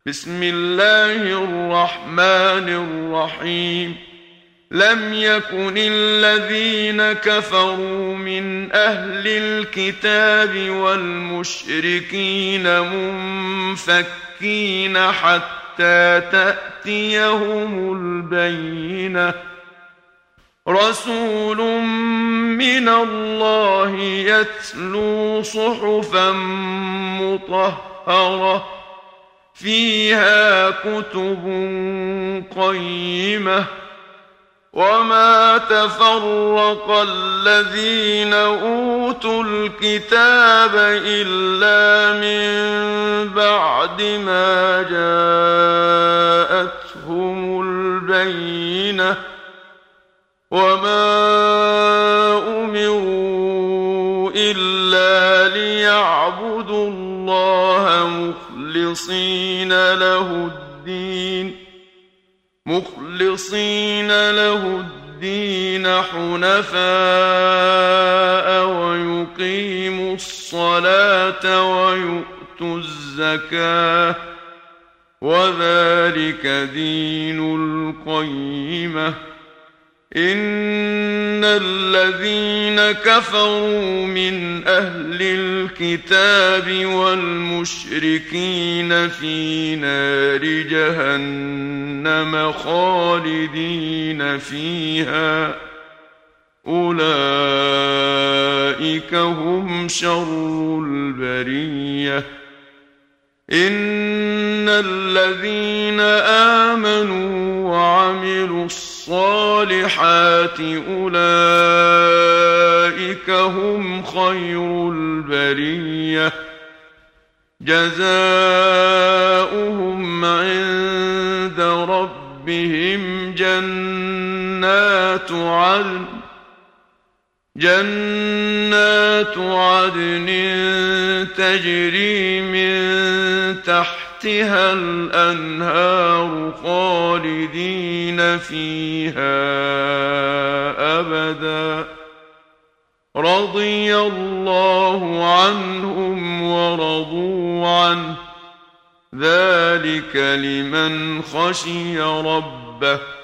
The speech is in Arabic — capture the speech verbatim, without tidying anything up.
بسم الله الرحمن الرحيم. لم يكن الذين كفروا من أهل الكتاب والمشركين منفكين حتى تأتيهم البينة. رسول من الله يتلو صحفا مطهرة فيها كتب قيمة. وما تفرق الذين أوتوا الكتاب إلا من بعد ما جاءتهم البينة. وما أمروا إلا ليعبدوا الله مخلصين له الدين مخلصين له الدين حنفاء ويقيموا الصلاة ويؤتوا الزكاة وذلك دين القيمة. إن الذين كفروا من أهل الكتاب والمشركين في نار جهنم خالدين فيها أولئك هم شر البرية. إن الذين آمنوا وعملوا الصالحات أولئك هم خير البرية. جزاؤهم عند ربهم جنات عدن جنات عدن تجري من تحتها الأنهار خالدين فيها أبدا. رضي الله عنهم ورضوا عنه ذلك لمن خشي ربه.